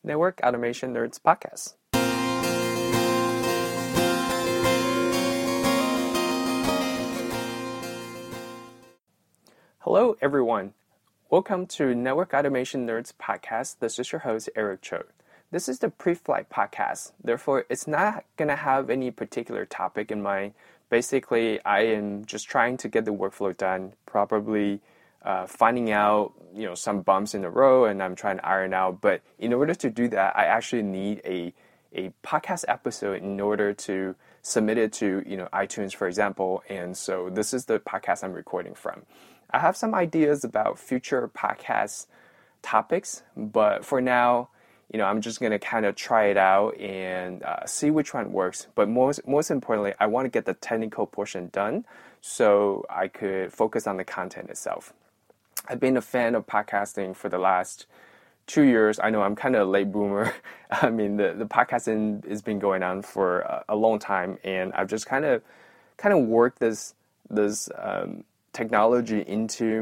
Network Automation Nerds podcast. Hello, everyone. Welcome to Network Automation Nerds podcast. This is your host, Eric Cho. This is the pre-flight podcast. Therefore, it's not going to have any particular topic in mind. Basically, I am just trying to get the workflow done, probably finding out, some bumps in the road, and I'm trying to iron out. But in order to do that, I actually need a podcast episode in order to submit it to, iTunes, for example. And so this is the podcast I'm recording from. I have some ideas about future podcast topics, but for now, I'm just going to kind of try it out and see which one works. But most importantly, I want to get the technical portion done so I could focus on the content itself. I've been a fan of podcasting for the last 2 years. I know I'm kind of a late boomer. I mean, the podcasting has been going on for a long time, and I've just kind of worked this technology into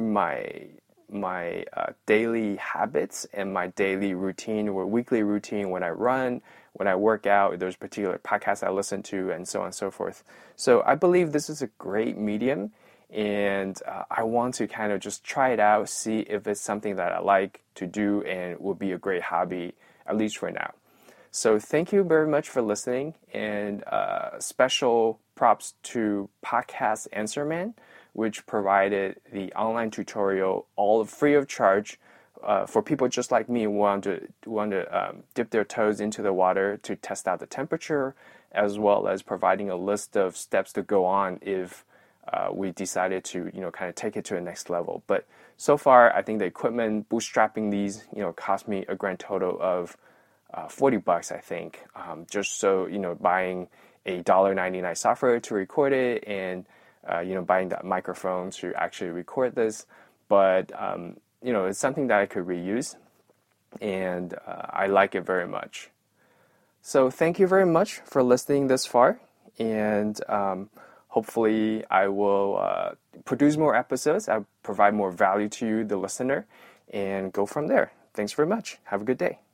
my daily habits and my daily routine or weekly routine when I run, when I work out. There's particular podcasts I listen to, and so on and so forth. So I believe this is a great medium, and I want to kind of just try it out, see if it's something that I like to do and will be a great hobby, at least for now. So thank you very much for listening, and special props to Podcast Answer Man, which provided the online tutorial all free of charge for people just like me who want to dip their toes into the water to test out the temperature, as well as providing a list of steps to go on if we decided to kind of take it to the next level. But so far, I think the equipment bootstrapping these cost me a grand total of $40, I think, just so buying a $1.99 software to record it and buying that microphone to actually record this. But, it's something that I could reuse, and I like it very much. So thank you very much for listening this far, and hopefully I will produce more episodes. I'll provide more value to you, the listener, and go from there. Thanks very much. Have a good day.